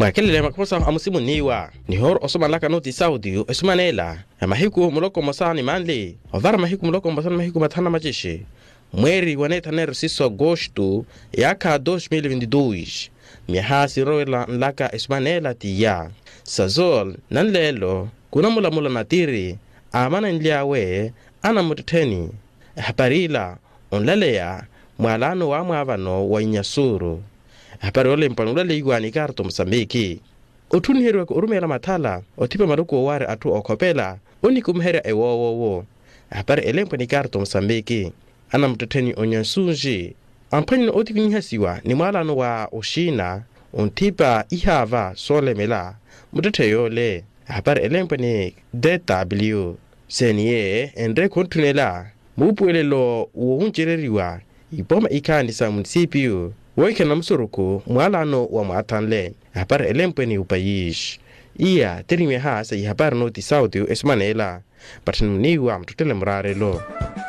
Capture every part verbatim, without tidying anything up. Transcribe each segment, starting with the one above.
Makele makosa amusimu niwa ni hor osoma laka noti Saudi esmanela mahiku muloko mosani manli ovara mahiku muloko mosani mahiku matana majeshi mweri waneta nero siso agosto yaka dois mil e vinte e dois mihasi roela laka esmanela tiya sazol nanlelo kuna mula mula natiri amana nliawe ana mututeni haparila onlalea mwalano wa mwavano wa inyasuru hapari ole mpanula leigwani karto Msambiki otunihirwe ko urumela mathala otipa maruko ware atu okopela oni kumhera ewo wo wo hapari elempo ni karto Msambiki ana mtuteni onyansunji ampani no otipi hasiwa ni mwalano wa oshina ontipa ihava solemela mtuteyo le hapari elempo ni D W senye endre kontunela mupuelelo uunjereriwa iboma ikani sa municipio Woike na msuruku mwalano wa maatanle hapar elempo ni upayish iya terime ha sa hapar noti Saudi esmanela patnuni wa mtutele mrare lo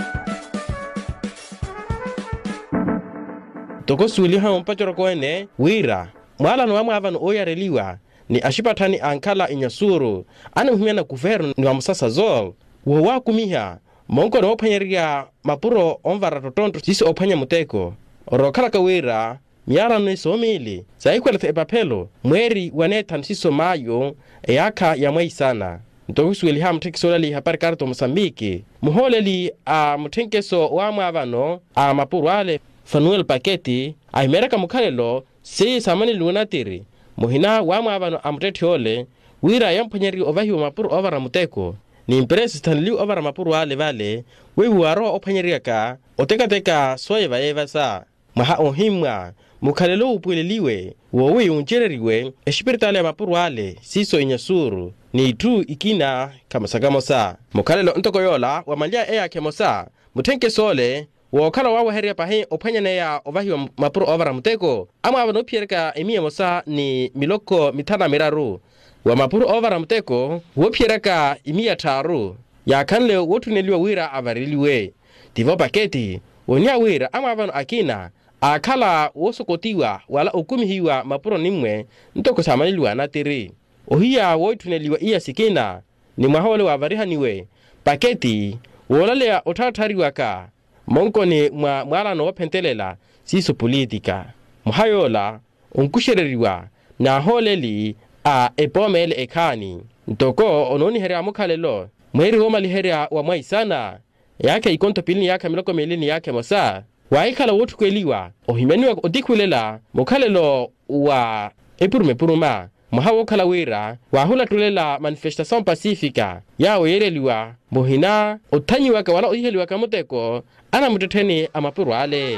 toko suli ha mpachoro koene wira mwalano wa mwavano oyareliwa ni ashipatani ankala inyasuru ana mhimena kuverno ni wa musasa zol wo wakumiha monko no panyeria mapuro onvara totonto sisi opanya muteko Orokala kawira miara no somili saikwela te papelo mweri waneta nsiso mayo yaka ya mwei sana ntokusweli ha mtekisola li hapari karto Msambiki muholeli a mtenkeso wa mwavano a mapurwale Fanuel Paketi a imeraka mukalelo si samani lunatiri muhina wa mwavano a mtetiole wira yampanyeri ovahi wa mapuru ovara muteko ni impresi stanliu ovara mapurwale vale wewu waro opanyeriaka oteka teka soyeva eva sa maha ohimwa mukalelo upweleliwe wowe unjereriwe eshipiritale ya mapurwale siso inyasuru ni tu ikina kama sagamosa mukalelo ntokoyola wa malia ea kemosa mutenke sole wakala wawa heria pahe opanyane ya ovahi wa mapuru ovara muteko ama wano piereka emia mosa ni miloko mitana miraru wa mapuru ovara muteko wopiereka emia taru ya kanle wotuneliwa wira avariliwe tivo Paketi wonya wira ama wano akina akala wosokotiwa wala ukumihiwa mapuro nimwe ntoko samaniliwa natiri ohia woituneliwa iya sikina ni mwahole wa varihaniwe Paketi wolalea otatariwa ka monko ni mwa mwalano wapentelela siso politika muhayola unkushereriwa na holeli a epomele ekani ntoko ononi heria mukalelo mweri homa liheria wa mwai sana yake ikonto pilini yake miloko melini yake mosa waikala wotu kweliwa ohimeniwa odikulela mukalelo wa epurume puruma muhawo kala wira wahula tulela manifestation pacifica yao yereliwa muhina otanyiwa ka wala oheliwa kamuteko ana mututeni amapurwale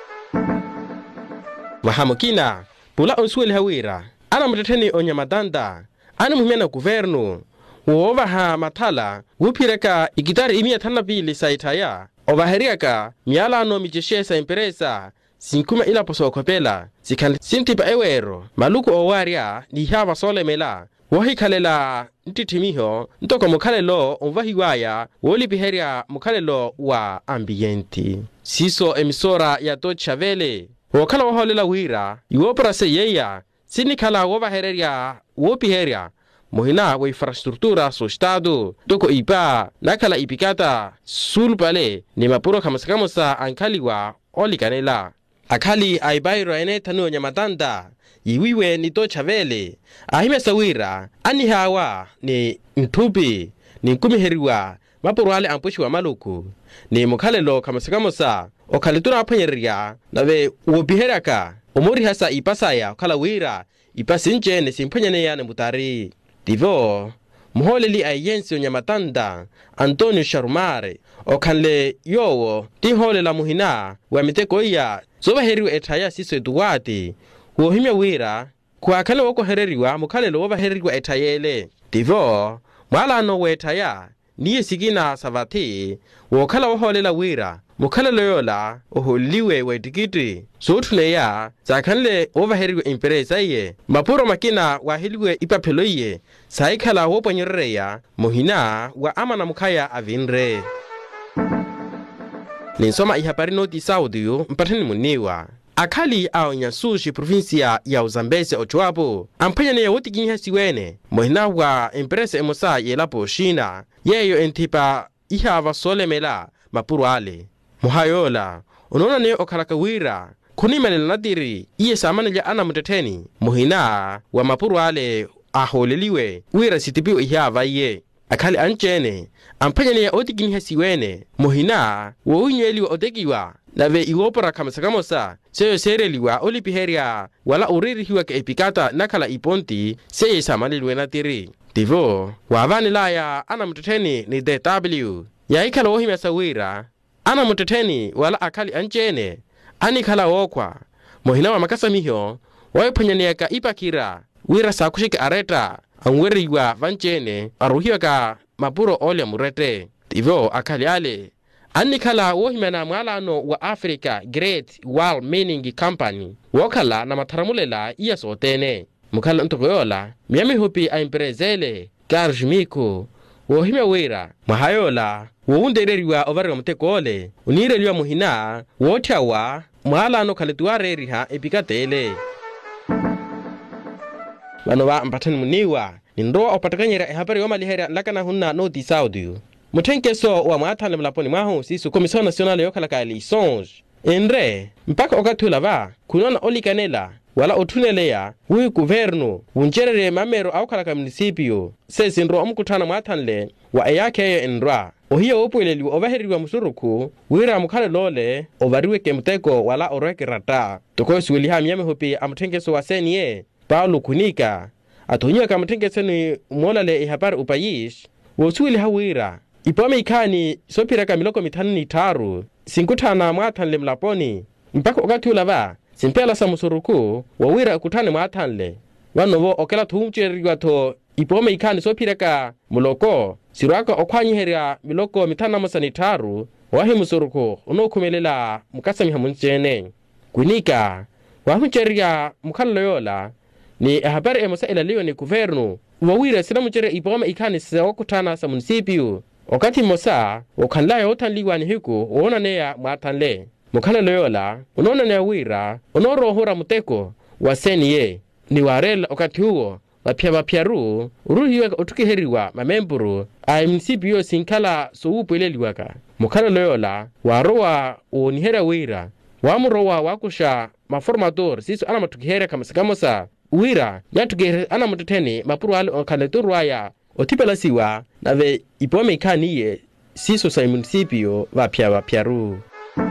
mahamukina pula onsueli hawira ana mututeni onyamadanda ana muhimena guvernu Uova ha mathala wupireka ikitari imia tanapili saitaya ovaheriaka mialano mijeshesa imperesa sinkuma ila poso kopela sikali sintipa ewero maluku owaria ni hava solemela wahikalela ntitimiho ntoko mukalelo onvahiwaya wolipiheria mukalelo wa ambienti siso emisora ya Deutsche Welle wakala waholela wira iwopra se yeya sinikala wovaheria wopiheria Mohina wa infrastruktura so estado toko ipa nakala ipikata sulpale ni mapuro kamasakamosa ankaliwa olikanela akali aibairo ene tanu nyamatanda iwiwe ni Deutsche Welle ahime sawira ani hawa ni mtupi ni kumiheriwa mapuro ale ampushi wa maluku ni mukalelo kamasakamosa okalitura apanyeria nawe wobiheraka omori hasa ipasaya kala wira ipasinje ne simpanyane ya mutari Divo, muholeli ayensi onyamatanda Antonio Sharumare okanle yowo tihole la muhina wa miteko iya zoba heriwa etaya siso eduwati wohimya wira kwa kale wako hereriwa mukalelo woba heriwa etayele Divo, mwalano we etaya niye sigina savati wokala waholela wira mukalelo yola oholiwe we tikiti sotuleya zakanle overheriwe imperesa ye mapuro makina wahiliwe ipapeloye saikala woponyereya muhina wa amana mukaya avinre Ninsoma ihapari noti Saudi mpatani muniwa akali au nyasushi provincia ya Uzambezi ochuapo ampanya ne yoti ginya siwene mohina wa empresa emosa yelapo shina yeyo entipa ihava solemela mapuru ale muhayola unaona ne okalaka wira kunimele nadiri iye samana ya ana muteteni mohina wa mapuru ale aholeliwe wira sitipiu ihava iye akali anchene ampanya ne yoti ginya siwene mohina wo unyeliwa odegiwa nave iwopora kamasakamosa seyo sereliwa olipiheria wala uririhiwa ke epikata nakala iponti seye samalilwe na tiri tivo wavani laya ana muteteni ni D W ya ikala wohime sawira ana muteteni wala akali anchene ani kala wokwa mohina wa makasa miho waipanyaneka ipakira wira sakushike areta angweriwa vanchene aruhiwa ka mapuro ole murete tivo akali ale Anikala wohimena mwalano wa Africa Great Wall Mining Company wakala na mataramulela iya sotene mukala ntokoyola miami hopi aimprezele Karjmiko wohime wira mahayola woundereriwa ovarga mutekole unireliwa muhina wotyawa mwalano kaletuareriha epikatele wano wa mpatani muniwa nindoa opatakanyera ehapari wamalihera lakana hunna notice audio Mutenkeso wa mwatale mlaponi mwaho sisu Commission Nationale yokalaka elisonge Endre mpaka okatula va kunona olikanela wala otunelea hui guverno unjerere mamero au kalaka municipio sesi nro omkutana mwatanle wa eyake endra ohiyo opweleliwa ovaheriwa musuruku wira mukale lole ovariwe kemteko wala oreke rata toko suweli ha miyame hopi amutenkeso wa senye Paulo Kunika atonyiwa kamutenkeso ni mwolale ihapari upayish wosuweli ha wira Ipome ikani sopiraka miloko mitanu ni taru sinkutana mwatanle mlaponi mpaka okati ulava simpela sa musuruku wawira kutane mwatanle wanovo okela tuhumcheriwa to ipome ikani sopiraka muloko sirwaka okwanyiheria miloko mitana masani taru wahi musuruku unokumelela mukasami hamunchene Kunika wahumcheria mukaloyola ni habari emosa ilaliwa ni kuvernu wawira sila mchere ipome ikani sa wakutana sa munisipio Okati mosa, wakanlaya otanliwa ni hiku, uona nea maatanle. Mukana loyola, unaona nea wira, unoro hura muteko, waseni ye. Ni warel okati huo, wapia wapiaru, uruhiwe utukiheriwa, mamemburu, a mnisipio sinkala suupu ileliwaka. Mukana loyola, warowa unihera wira, wamurowa wakusha maformator, sisu ana matukihera kamasakamosa. Wira, yatukihere ana mututeni, mapuru wale okaleturuaya, Otipela siwa nave ipome ikaniye siso sa municipio wapia wapiaru.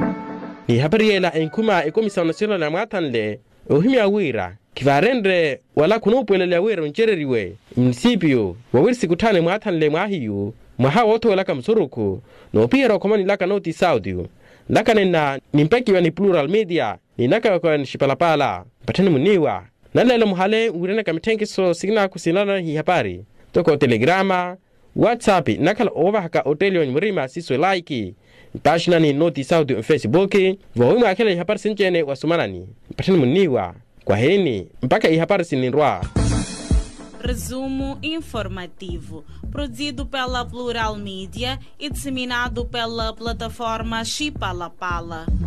Ni habariela enkuma e Commission Nationale ya mwatanle ohimia wira kivarendre wala kunopwelele wira unchereriwe municipio wawirisi kutane mwatanle mwahiyu mwaha woto walaka msuruku no pira komani laka notice audio laka nena nimpekiwa ni plural media ni naka wakwa nishipalapala patani muniwa nalele muhale urena kamitenkiso signa kusinana hi habari Toko telegrama, whatsapp, nakala over haka hotelio ni mrima siso like, pagina ni notice audio Facebook, wawima akela ihapari sinjene wa sumanani. Patani muniwa, kwa heni, mpaka ihapari sinirwa. Resumo informativo, produzido pela Plural Media e disseminado pela plataforma Chipalapala.